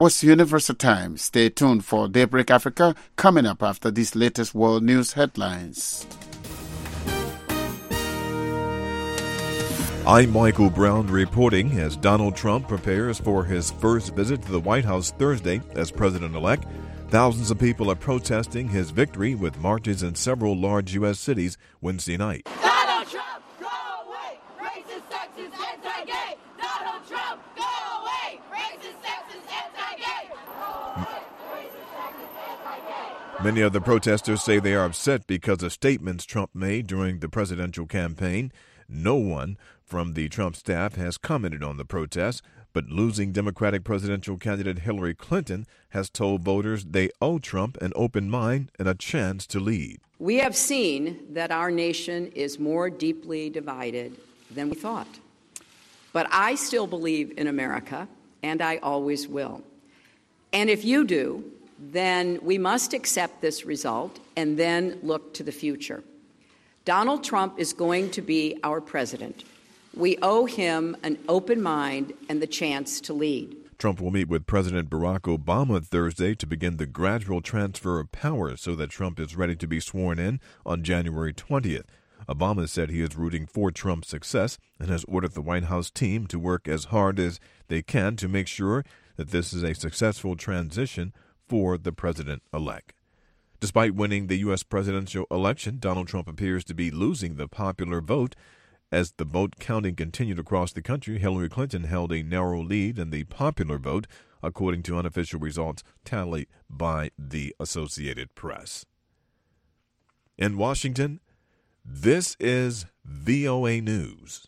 What's Universal Time? Stay tuned for Daybreak Africa coming up after these latest world news headlines. I'm Michael Brown reporting as Donald Trump prepares for his first visit to the White House Thursday as president-elect. Thousands of people are protesting his victory with marches in several large U.S. cities Wednesday night. Donald Trump, go away! Racist, sexist, anti-gay! Donald Trump, go away! Racist, sexist, anti-gay! Many of the protesters say they are upset because of statements Trump made during the presidential campaign. No one from the Trump staff has commented on the protests, but losing Democratic presidential candidate Hillary Clinton has told voters they owe Trump an open mind and a chance to lead. We have seen that our nation is more deeply divided than we thought. But I still believe in America, and I always will. And if you do, then we must accept this result and then look to the future. Donald Trump is going to be our president. We owe him an open mind and the chance to lead. Trump will meet with President Barack Obama Thursday to begin the gradual transfer of power so that Trump is ready to be sworn in on January 20th. Obama said he is rooting for Trump's success and has ordered the White House team to work as hard as they can to make sure that this is a successful transition for the president-elect. Despite winning the U.S. presidential election, Donald Trump appears to be losing the popular vote. As the vote counting continued across the country, Hillary Clinton held a narrow lead in the popular vote, according to unofficial results tallied by the Associated Press. In Washington, this is VOA News.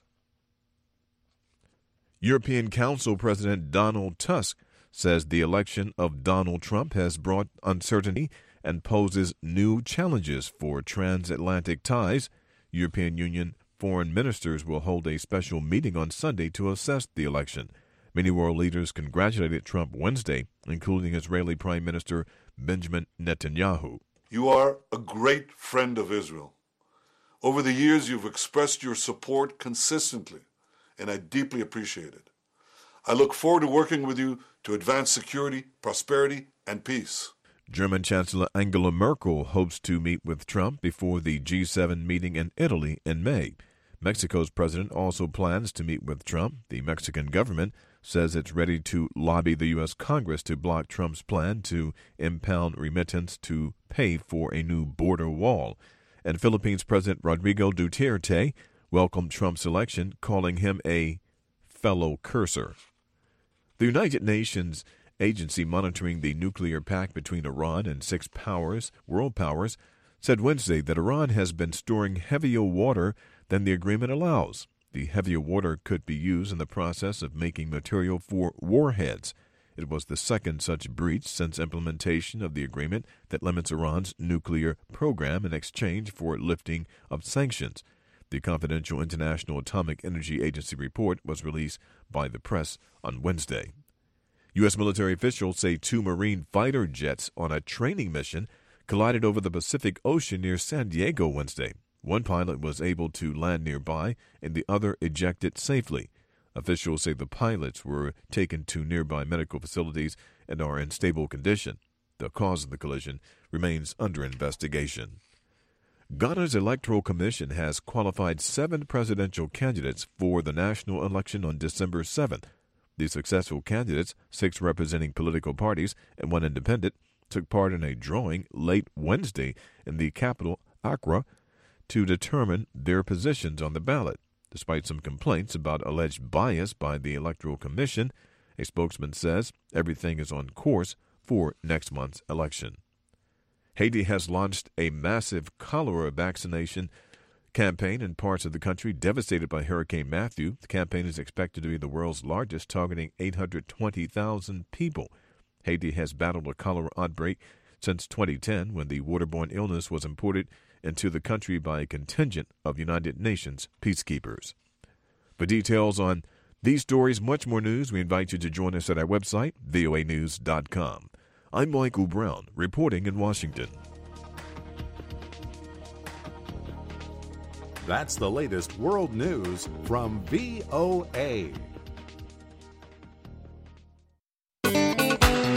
European Council President Donald Tusk says the election of Donald Trump has brought uncertainty and poses new challenges for transatlantic ties. European Union foreign ministers will hold a special meeting on Sunday to assess the election. Many world leaders congratulated Trump Wednesday, including Israeli Prime Minister Benjamin Netanyahu. You are a great friend of Israel. Over the years, you've expressed your support consistently, and I deeply appreciate it. I look forward to working with you to advance security, prosperity, and peace. German Chancellor Angela Merkel hopes to meet with Trump before the G7 meeting in Italy in May. Mexico's president also plans to meet with Trump. The Mexican government says it's ready to lobby the U.S. Congress to block Trump's plan to impound remittance to pay for a new border wall. And Philippines President Rodrigo Duterte welcomed Trump's election, calling him a fellow cursor. The United Nations agency monitoring the nuclear pact between Iran and six world powers, said Wednesday that Iran has been storing heavier water than the agreement allows. The heavier water could be used in the process of making material for warheads. It was the second such breach since implementation of the agreement that limits Iran's nuclear program in exchange for lifting of sanctions. The confidential International Atomic Energy Agency report was released by the press on Wednesday. U.S. military officials say two Marine fighter jets on a training mission collided over the Pacific Ocean near San Diego Wednesday. One pilot was able to land nearby and the other ejected safely. Officials say the pilots were taken to nearby medical facilities and are in stable condition. The cause of the collision remains under investigation. Ghana's Electoral Commission has qualified 7 presidential candidates for the national election on December 7th. The successful candidates, 6 representing political parties and 1 independent, took part in a drawing late Wednesday in the capital, Accra, to determine their positions on the ballot. Despite some complaints about alleged bias by the Electoral Commission, a spokesman says everything is on course for next month's election. Haiti has launched a massive cholera vaccination campaign in parts of the country devastated by Hurricane Matthew. The campaign is expected to be the world's largest, targeting 820,000 people. Haiti has battled a cholera outbreak since 2010, when the waterborne illness was imported into the country by a contingent of United Nations peacekeepers. For details on these stories, much more news, we invite you to join us at our website, voanews.com. I'm Michael Brown, reporting in Washington. That's the latest world news from VOA.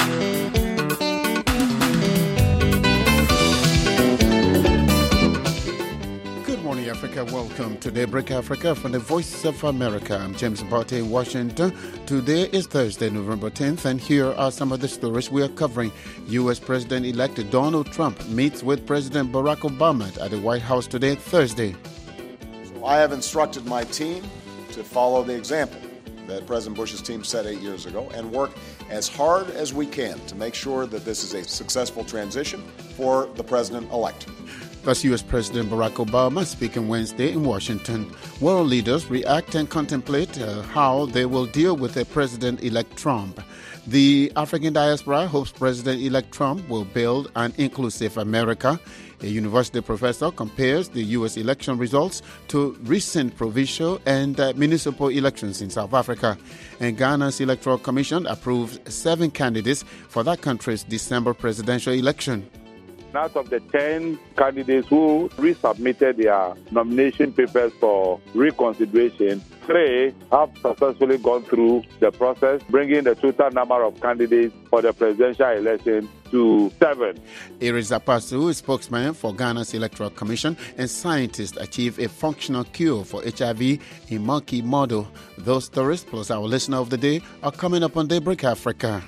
Welcome to Daybreak Africa from the Voice of America. I'm James Botte in Washington. Today is Thursday, November 10th, and here are some of the stories we are covering. U.S. President-elect Donald Trump meets with President Barack Obama at the White House today, Thursday. So I have instructed my team to follow the example that President Bush's team set 8 years ago and work as hard as we can to make sure that this is a successful transition for the president-elect. That's U.S. President Barack Obama speaking Wednesday in Washington. World leaders react and contemplate how they will deal with President-elect Trump. The African diaspora hopes President-elect Trump will build an inclusive America. A university professor compares the U.S. election results to recent provincial and municipal elections in South Africa. And Ghana's Electoral Commission approved 7 candidates for that country's December presidential election. Out of the 10 candidates who resubmitted their nomination papers for reconsideration, 3 have successfully gone through the process, bringing the total number of candidates for the presidential election to 7. Iris Apasu, spokesman for Ghana's Electoral Commission, and scientists achieve a functional cure for HIV in monkey model. Those stories, plus our listener of the day, are coming up on Daybreak Africa.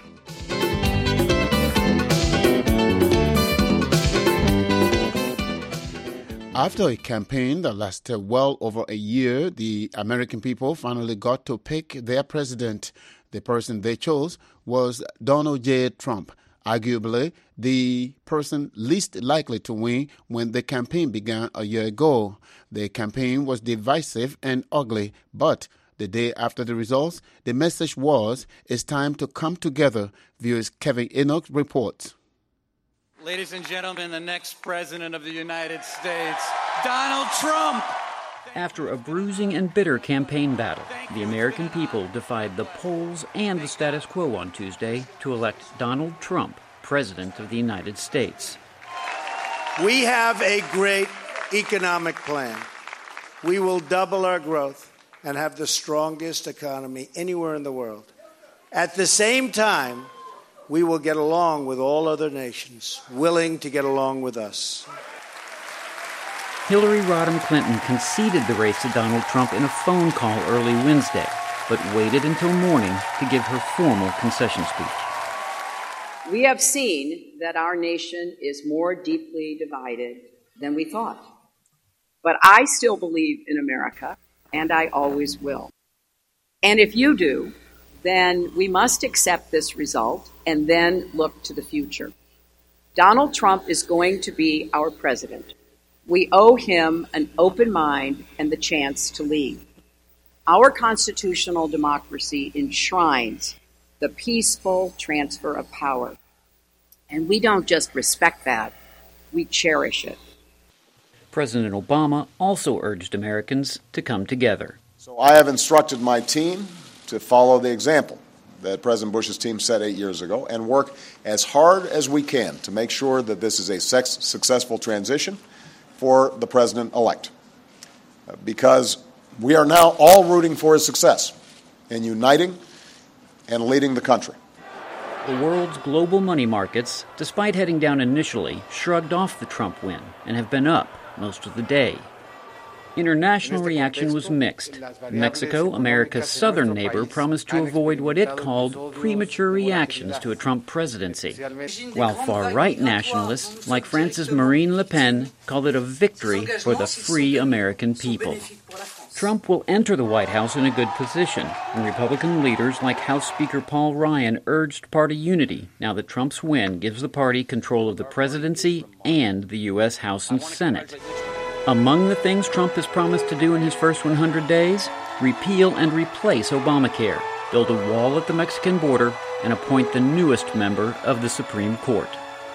After a campaign that lasted well over a year, the American people finally got to pick their president. The person they chose was Donald J. Trump, arguably the person least likely to win when the campaign began a year ago. The campaign was divisive and ugly, but the day after the results, the message was, it's time to come together, viewers Kevin Enoch reports. Ladies and gentlemen, the next president of the United States, Donald Trump. After a bruising and bitter campaign battle, the American people defied the polls and the status quo on Tuesday to elect Donald Trump, President of the United States. We have a great economic plan. We will double our growth and have the strongest economy anywhere in the world. At the same time, we will get along with all other nations, willing to get along with us. Hillary Rodham Clinton conceded the race to Donald Trump in a phone call early Wednesday, but waited until morning to give her formal concession speech. We have seen that our nation is more deeply divided than we thought. But I still believe in America, and I always will. And if you do, then we must accept this result and then look to the future. Donald Trump is going to be our president. We owe him an open mind and the chance to lead. Our constitutional democracy enshrines the peaceful transfer of power. And we don't just respect that, we cherish it. President Obama also urged Americans to come together. So I have instructed my team to follow the example that President Bush's team set 8 years ago and work as hard as we can to make sure that this is a successful transition for the president-elect. Because we are now all rooting for his success in uniting and leading the country. The world's global money markets, despite heading down initially, shrugged off the Trump win and have been up most of the day. International reaction was mixed. Mexico, America's southern neighbor, promised to avoid what it called premature reactions to a Trump presidency, while far-right nationalists, like France's Marine Le Pen, called it a victory for the free American people. Trump will enter the White House in a good position, and Republican leaders like House Speaker Paul Ryan urged party unity now that Trump's win gives the party control of the presidency and the U.S. House and Senate. Among the things Trump has promised to do in his first 100 days, repeal and replace Obamacare, build a wall at the Mexican border, and appoint the newest member of the Supreme Court.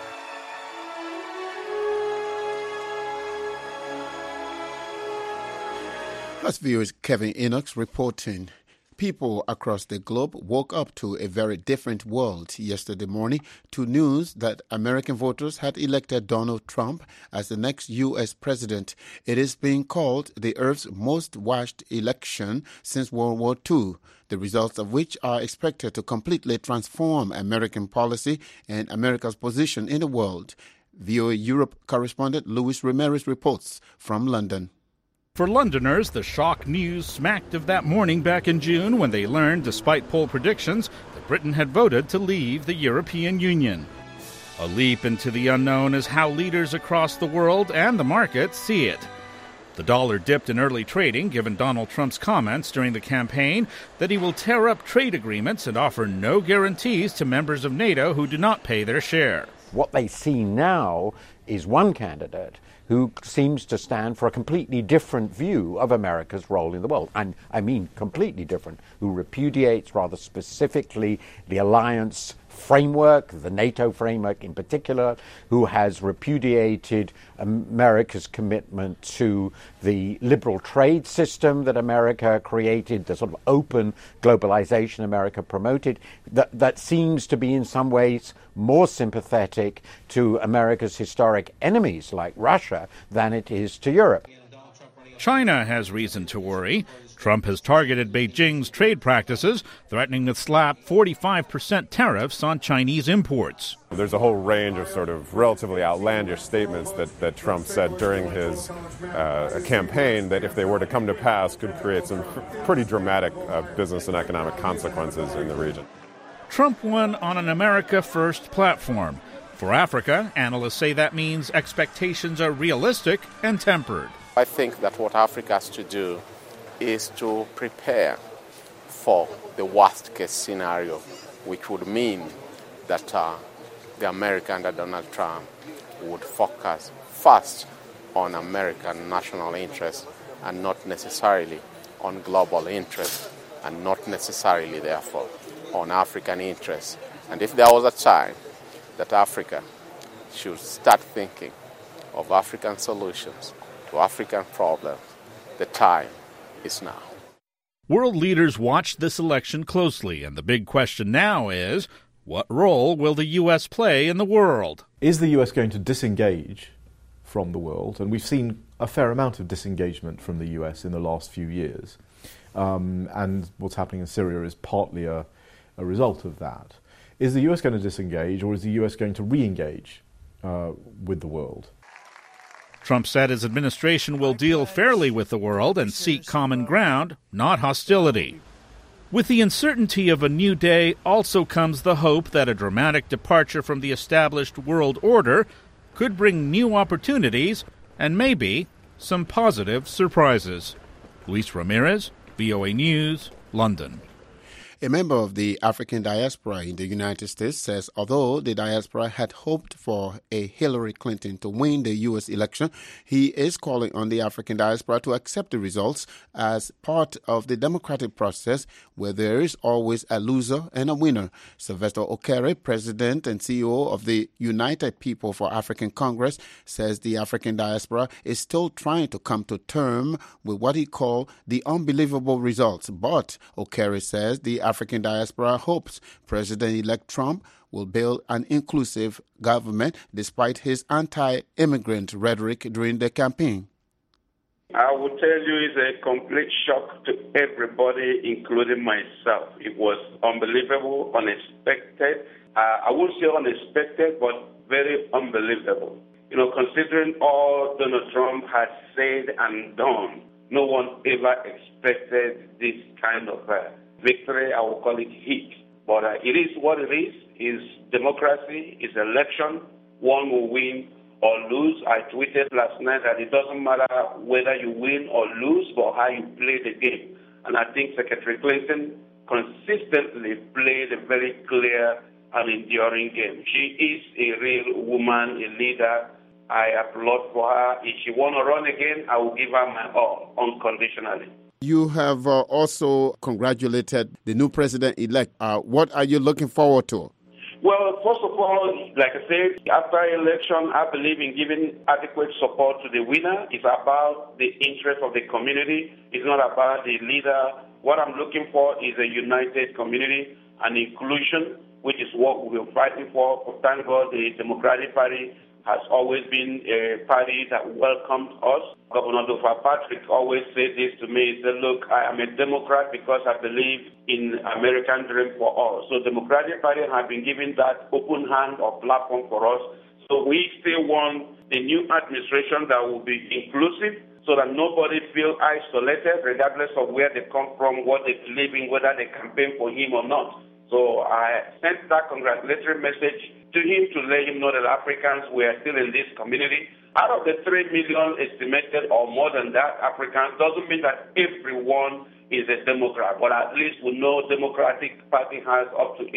That's viewers Kevin Enoch reporting. People across the globe woke up to a very different world yesterday morning to news that American voters had elected Donald Trump as the next U.S. president. It is being called the Earth's most watched election since World War II, the results of which are expected to completely transform American policy and America's position in the world. VOA Europe correspondent Luis Ramirez reports from London. For Londoners, the shock news smacked of that morning back in June when they learned, despite poll predictions, that Britain had voted to leave the European Union. A leap into the unknown is how leaders across the world and the market see it. The dollar dipped in early trading, given Donald Trump's comments during the campaign that he will tear up trade agreements and offer no guarantees to members of NATO who do not pay their share. What they see now is one candidate who seems to stand for a completely different view of America's role in the world. And I mean completely different, who repudiates rather specifically the alliance framework, the NATO framework in particular, who has repudiated America's commitment to the liberal trade system that America created, the sort of open globalization America promoted, that seems to be in some ways more sympathetic to America's historic enemies like Russia than it is to Europe. China has reason to worry. Trump has targeted Beijing's trade practices, threatening to slap 45% tariffs on Chinese imports. There's a whole range of sort of relatively outlandish statements that Trump said during his campaign that, if they were to come to pass, could create some pretty dramatic business and economic consequences in the region. Trump won on an America First platform. For Africa, analysts say that means expectations are realistic and tempered. I think that what Africa has to do is to prepare for the worst-case scenario, which would mean that the America under Donald Trump would focus first on American national interests and not necessarily on global interests, and not necessarily, therefore, on African interests. And if there was a time that Africa should start thinking of African solutions to African problems, the time is now. World leaders watched this election closely, and the big question now is, what role will the U.S. play in the world? Is the U.S. going to disengage from the world? And we've seen a fair amount of disengagement from the U.S. in the last few years. And what's happening in Syria is partly a result of that. Is the U.S. going to disengage, or is the U.S. going to re-engage with the world? Trump said his administration will deal fairly with the world and seek common ground, not hostility. With the uncertainty of a new day also comes the hope that a dramatic departure from the established world order could bring new opportunities and maybe some positive surprises. Luis Ramirez, VOA News, London. A member of the African diaspora in the United States says although the diaspora had hoped for a Hillary Clinton to win the U.S. election, he is calling on the African diaspora to accept the results as part of the democratic process where there is always a loser and a winner. Sylvester Okere, president and CEO of the United People for African Congress, says the African diaspora is still trying to come to terms with what he called the unbelievable results. But Okere says the African diaspora hopes President-elect Trump will build an inclusive government despite his anti-immigrant rhetoric during the campaign. I will tell you it's a complete shock to everybody, including myself. It was unbelievable, unexpected. I won't say unexpected, but very unbelievable. You know, considering all Donald Trump has said and done, no one ever expected this kind of victory. I will call it heat. But it is what it is. It's democracy. It's election. One will win or lose. I tweeted last night that it doesn't matter whether you win or lose, but how you play the game. And I think Secretary Clinton consistently played a very clear and enduring game. She is a real woman, a leader. I applaud for her. If she want to run again, I will give her my all, unconditionally. You have also congratulated the new president-elect. What are you looking forward to? Well, first of all, like I said, after election, I believe in giving adequate support to the winner. It's about the interest of the community. It's not about the leader. What I'm looking for is a united community and inclusion, which is what we're fighting for. Thank God the Democratic Party has always been a party that welcomed us. Governor Dova Patrick always said this to me. He said, look, I am a Democrat because I believe in American dream for all. So Democratic Party has been giving that open hand or platform for us. So we still want a new administration that will be inclusive, so that nobody feels isolated, regardless of where they come from, what they believe in, whether they campaign for him or not. So I sent that congratulatory message to him to let him know that Africans were still in this community. Out of the 3 million estimated, or more than that, Africans, doesn't mean that everyone is a Democrat, but at least we know Democratic Party has up to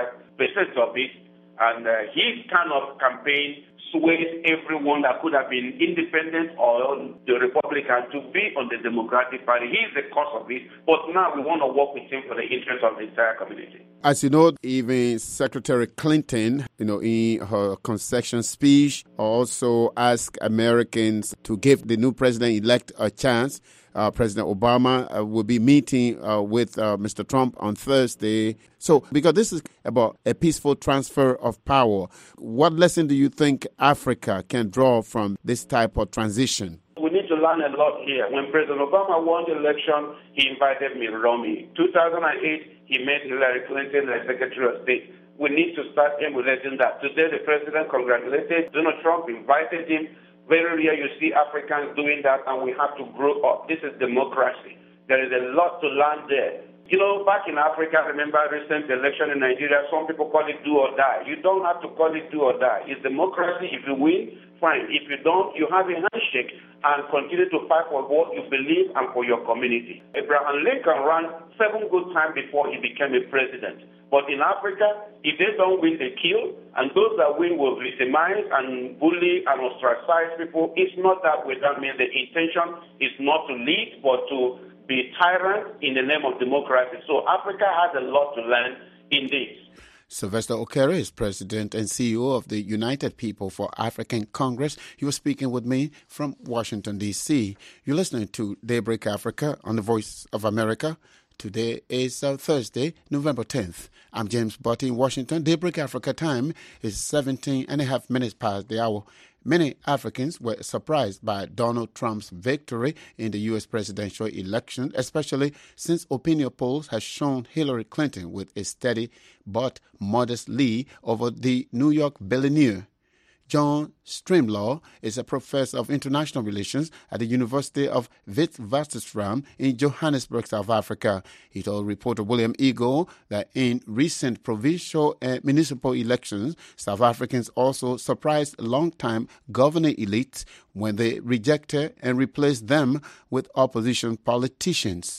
85% of it, and his kind of campaign swayed everyone that could have been independent or the Republican to be on the Democratic Party. He's the cause of it, but now we want to work with him for the interest of the entire community. As you know, even Secretary Clinton, in her concession speech, also asked Americans to give the new president-elect a chance. President Obama will be meeting with Mr. Trump on Thursday. So, because this is about a peaceful transfer of power, what lesson do you think Africa can draw from this type of transition? We need to learn a lot here. When President Obama won the election, he invited Mitt Romney. 2008, he made Hillary Clinton as Secretary of State. We need to start emulating that. Today, the president congratulated Donald Trump, invited him. Very rare you see Africans doing that, and we have to grow up. This is democracy. There is a lot to learn there. You know, back in Africa, remember recent election in Nigeria, some people call it do or die. You don't have to call it do or die. It's democracy. If you win, fine. If you don't, you have a handshake and continue to fight for what you believe and for your community. Abraham Lincoln ran 7 good times before he became a president. But in Africa, if they don't win, they kill. And those that win will victimize and bully and ostracize people. It's not that way. That means the intention is not to lead, but to be tyrant in the name of democracy. So Africa has a lot to learn in this. Sylvester Okere is president and CEO of the United People for African Congress. He was speaking with me from Washington, D.C. You're listening to Daybreak Africa on the Voice of America. Today is Thursday, November 10th. I'm James Botti in Washington. Daybreak Africa time is 17 and a half minutes past the hour. Many Africans were surprised by Donald Trump's victory in the U.S. presidential election, especially since opinion polls have shown Hillary Clinton with a steady but modest lead over the New York billionaire. John Strimlaw is a professor of international relations at the University of Witwatersrand in Johannesburg, South Africa. He told reporter William Eagle that in recent provincial and municipal elections, South Africans also surprised longtime governing elites when they rejected and replaced them with opposition politicians.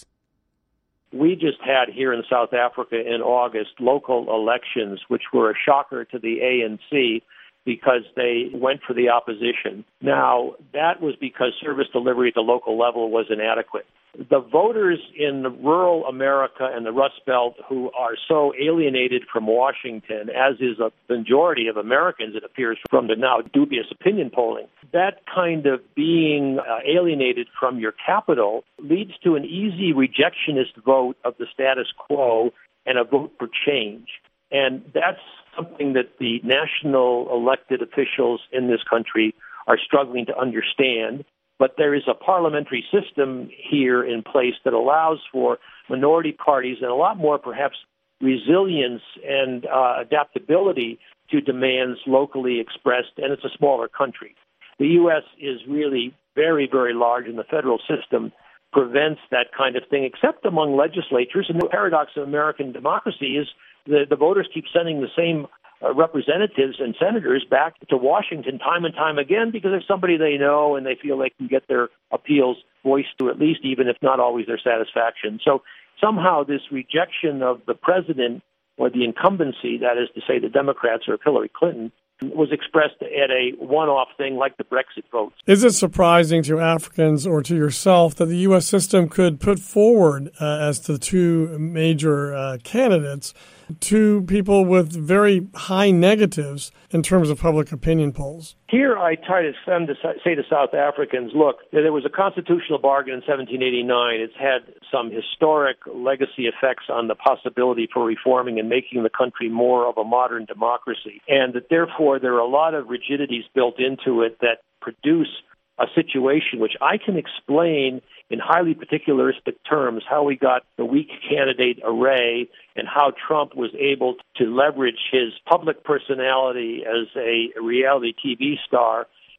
We just had here in South Africa in August local elections, which were a shocker to the ANC, because they went for the opposition. Now, that was because service delivery at the local level was inadequate. The voters in rural America and the Rust Belt who are so alienated from Washington, as is a majority of Americans, it appears from the now dubious opinion polling, that kind of being alienated from your capital leads to an easy rejectionist vote of the status quo and a vote for change. And that's something that the national elected officials in this country are struggling to understand. But there is a parliamentary system here in place that allows for minority parties and a lot more, perhaps, resilience and adaptability to demands locally expressed, and it's a smaller country. The U.S. is really very, very large, and the federal system prevents that kind of thing, except among legislatures. And the paradox of American democracy is the voters keep sending the same representatives and senators back to Washington time and time again because there's somebody they know and they feel they can get their appeals voiced to, at least, even if not always their satisfaction. So somehow this rejection of the president or the incumbency, that is to say the Democrats or Hillary Clinton, was expressed at a one-off thing like the Brexit votes. Is it surprising to Africans or to yourself that the U.S. system could put forward as the two major candidates two people with very high negatives in terms of public opinion polls? Here I try to say to South Africans, look, there was a constitutional bargain in 1789. It's had some historic legacy effects on the possibility for reforming and making the country more of a modern democracy, and that therefore there are a lot of rigidities built into it that produce a situation which I can explain in highly particularistic terms, how we got the weak candidate array and how Trump was able to leverage his public personality as a reality TV star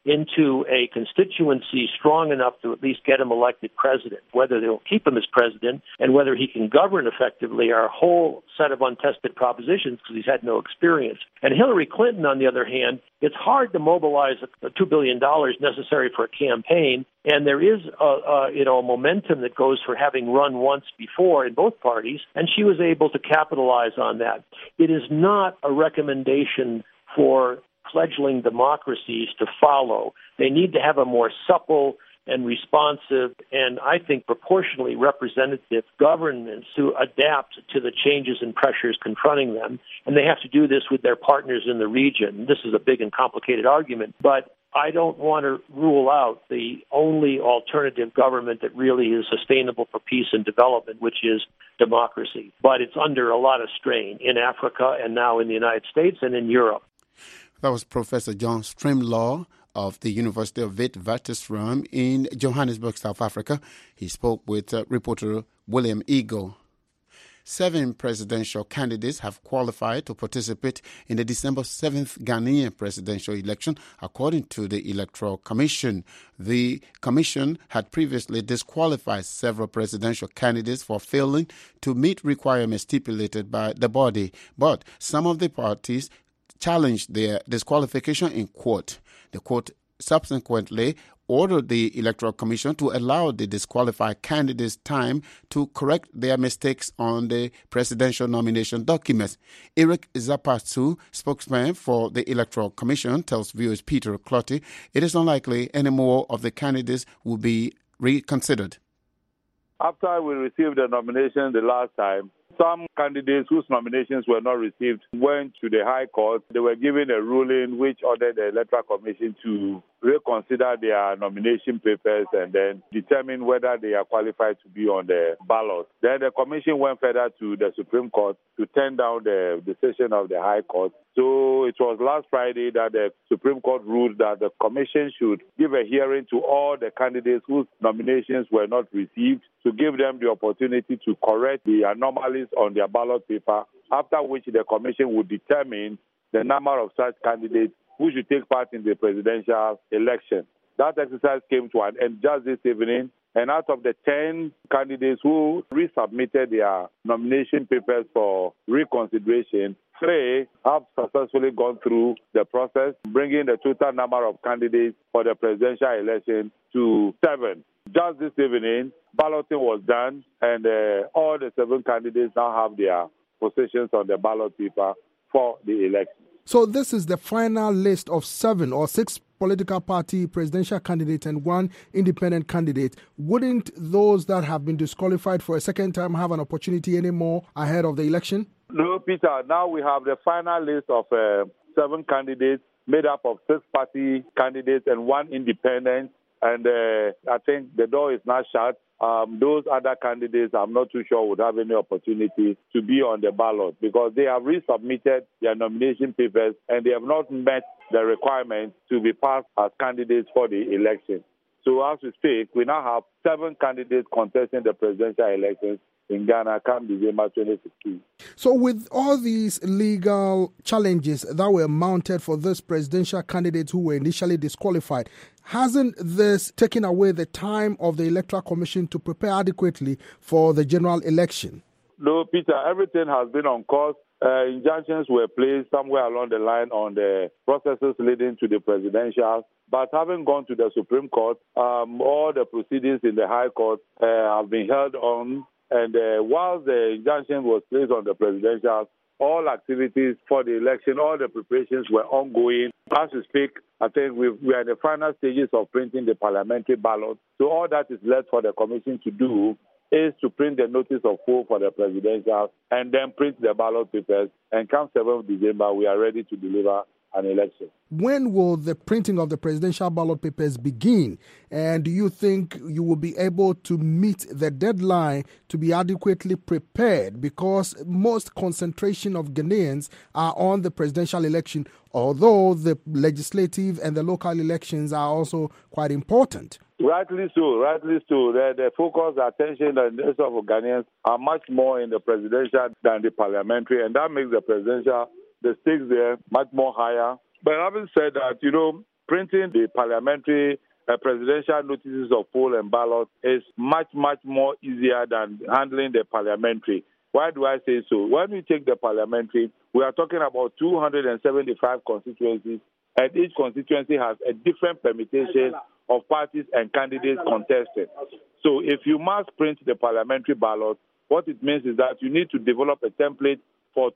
into a constituency strong enough to at least get him elected president. Whether they'll keep him as president and whether he can govern effectively are a whole set of untested propositions because he's had no experience. And Hillary Clinton, on the other hand, it's hard to mobilize $2 billion necessary for a campaign, and there is a momentum that goes for having run once before in both parties, and she was able to capitalize on that. It is not a recommendation for fledgling democracies to follow. They need to have a more supple and responsive and, I think, proportionally representative governments to adapt to the changes and pressures confronting them. And they have to do this with their partners in the region. This is a big and complicated argument, but I don't want to rule out the only alternative government that really is sustainable for peace and development, which is democracy. But it's under a lot of strain in Africa and now in the United States and in Europe. That was Professor John Strimlaw of the University of Witwatersrand in Johannesburg, South Africa. He spoke with reporter William Eagle. 7 presidential candidates have qualified to participate in the December 7th Ghanaian presidential election, according to the Electoral Commission. The commission had previously disqualified several presidential candidates for failing to meet requirements stipulated by the body, but some of the parties challenged their disqualification in court. The court subsequently ordered the Electoral Commission to allow the disqualified candidates time to correct their mistakes on the presidential nomination documents. Eric Zapatu, spokesman for the Electoral Commission, tells viewers Peter Clotty it is unlikely any more of the candidates will be reconsidered. After we received the nomination the last time, some candidates whose nominations were not received went to the High Court. They were given a ruling which ordered the Electoral Commission to reconsider their nomination papers and then determine whether they are qualified to be on the ballot. Then the Commission went further to the Supreme Court to turn down the decision of the High Court. So it was last Friday that the Supreme Court ruled that the Commission should give a hearing to all the candidates whose nominations were not received to give them the opportunity to correct the anomalies on their ballot paper, after which the Commission would determine the number of such candidates who should take part in the presidential election. That exercise came to an end just this evening, and out of the 10 candidates who resubmitted their nomination papers for reconsideration, 3 have successfully gone through the process, bringing the total number of candidates for the presidential election to 7. Just this evening, balloting was done, and all the 7 candidates now have their positions on the ballot paper for the election. So this is the final list of 7 or 6 political party presidential candidates and 1 independent candidate. Wouldn't those that have been disqualified for a second time have an opportunity anymore ahead of the election? No, Peter. Now we have the final list of 7 candidates made up of 6 party candidates and 1 independent. And I think the door is not shut. Those other candidates, I'm not too sure, would have any opportunity to be on the ballot because they have resubmitted their nomination papers and they have not met the requirements to be passed as candidates for the election. So as we speak, we now have 7 candidates contesting the presidential elections in Ghana come December 2016. So with all these legal challenges that were mounted for these presidential candidates who were initially disqualified, hasn't this taken away the time of the Electoral Commission to prepare adequately for the general election? No, Peter, everything has been on course. Injunctions were placed somewhere along the line on the processes leading to the presidential. But having gone to the Supreme Court, all the proceedings in the High Court have been held on. And while the injunction was placed on the presidential, all activities for the election, all the preparations were ongoing. As we speak, I think we are in the final stages of printing the parliamentary ballot. So all that is left for the Commission to do is to print the notice of poll for the presidential and then print the ballot papers. And come 7th December, we are ready to deliver an election. When will the printing of the presidential ballot papers begin? And do you think you will be able to meet the deadline to be adequately prepared? Because most concentration of Ghanaians are on the presidential election, although the legislative and the local elections are also quite important. Rightly so. The focus, the attention, and the interest of Ghanaians are much more in the presidential than the parliamentary, and that makes the presidential, the stakes there, much more higher. But having said that, printing the parliamentary presidential notices of poll and ballot is much, much more easier than handling the parliamentary. Why do I say so? When we take the parliamentary, we are talking about 275 constituencies, and each constituency has a different permutation of parties and candidates contested. So if you must print the parliamentary ballot, what it means is that you need to develop a template for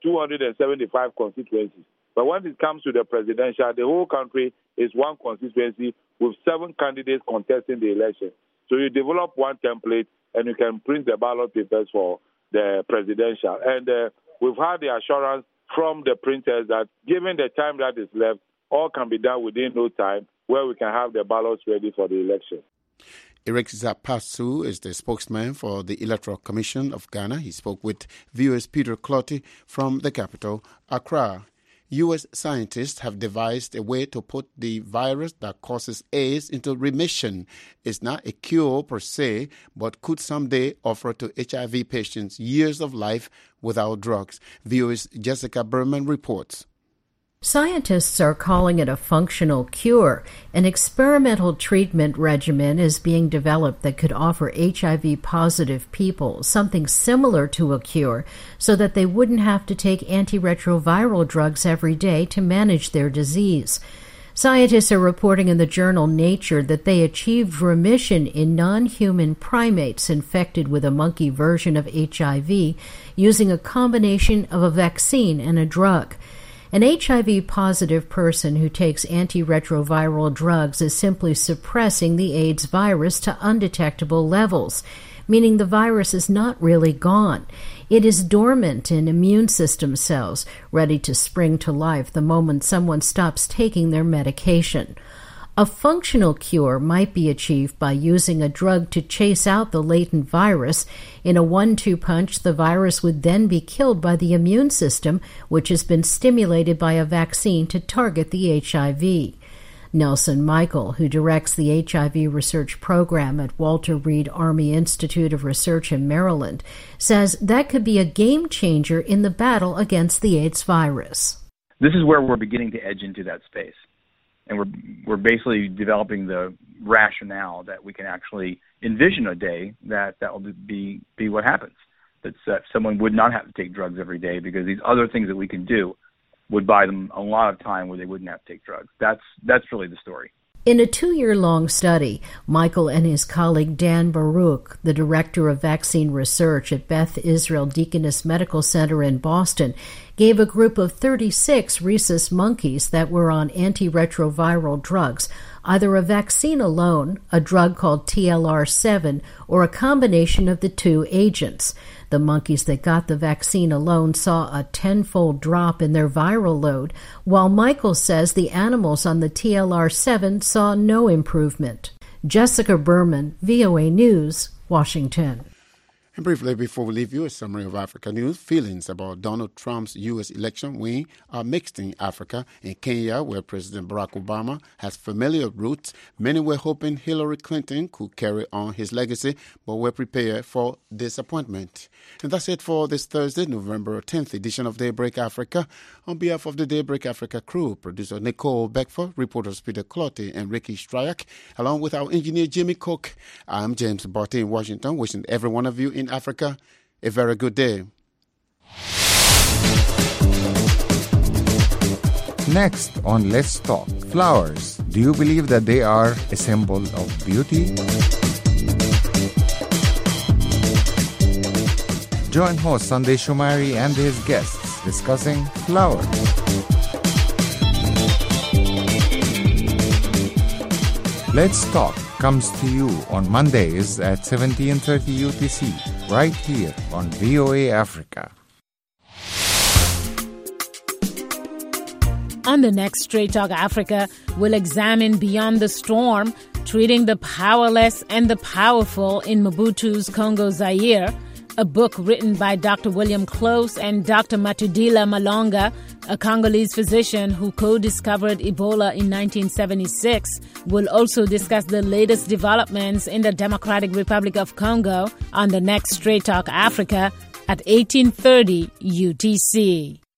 275 constituencies. But when it comes to the presidential, the whole country is one constituency with 7 candidates contesting the election. So you develop one template and you can print the ballot papers for the presidential. And we've had the assurance from the printers that given the time that is left, all can be done within no time where we can have the ballots ready for the election. Eric Zapasu is the spokesman for the Electoral Commission of Ghana. He spoke with VOA's Peter Clotty from the capital, Accra. U.S. scientists have devised a way to put the virus that causes AIDS into remission. It's not a cure per se, but could someday offer to HIV patients years of life without drugs. VOA's Jessica Berman reports. Scientists are calling it a functional cure. An experimental treatment regimen is being developed that could offer HIV-positive people something similar to a cure so that they wouldn't have to take antiretroviral drugs every day to manage their disease. Scientists are reporting in the journal Nature that they achieved remission in non-human primates infected with a monkey version of HIV using a combination of a vaccine and a drug. An HIV-positive person who takes antiretroviral drugs is simply suppressing the AIDS virus to undetectable levels, meaning the virus is not really gone. It is dormant in immune system cells, ready to spring to life the moment someone stops taking their medication. A functional cure might be achieved by using a drug to chase out the latent virus. In a 1-2 punch, the virus would then be killed by the immune system, which has been stimulated by a vaccine to target the HIV. Nelson Michael, who directs the HIV research program at Walter Reed Army Institute of Research in Maryland, says that could be a game changer in the battle against the AIDS virus. This is where we're beginning to edge into that space. And we're basically developing the rationale that we can actually envision a day that will be what happens. That someone would not have to take drugs every day because these other things that we can do would buy them a lot of time where they wouldn't have to take drugs. That's really the story. In a 2-year-long study, Michael and his colleague Dan Baruch, the director of vaccine research at Beth Israel Deaconess Medical Center in Boston, gave a group of 36 rhesus monkeys that were on antiretroviral drugs, either a vaccine alone, a drug called TLR7, or a combination of the two agents. The monkeys that got the vaccine alone saw a 10-fold drop in their viral load, while Michael says the animals on the TLR7 saw no improvement. Jessica Berman, VOA News, Washington. And briefly, before we leave you, a summary of Africa news. Feelings about Donald Trump's U.S. election win are mixed in Africa. In Kenya, where President Barack Obama has familiar roots, many were hoping Hillary Clinton could carry on his legacy, but were prepared for disappointment. And that's it for this Thursday, November 10th edition of Daybreak Africa. On behalf of the Daybreak Africa crew, producer Nicole Beckford, reporters Peter Clotty and Ricky Stryak, along with our engineer Jimmy Cook, I'm James Barty in Washington, wishing every one of you in Africa a very good day. Next on Let's Talk, flowers. Do you believe that they are a symbol of beauty? Join host Sunday Shumari and his guests discussing flowers. Let's Talk comes to you on Mondays at 17:30 UTC, right here on VOA Africa. On the next Straight Talk Africa, we'll examine Beyond the Storm, treating the powerless and the powerful in Mobutu's Congo Zaire, a book written by Dr. William Close and Dr. Matudila Malonga, a Congolese physician who co-discovered Ebola in 1976. We'll also discuss the latest developments in the Democratic Republic of Congo on the next Straight Talk Africa at 18:30 UTC.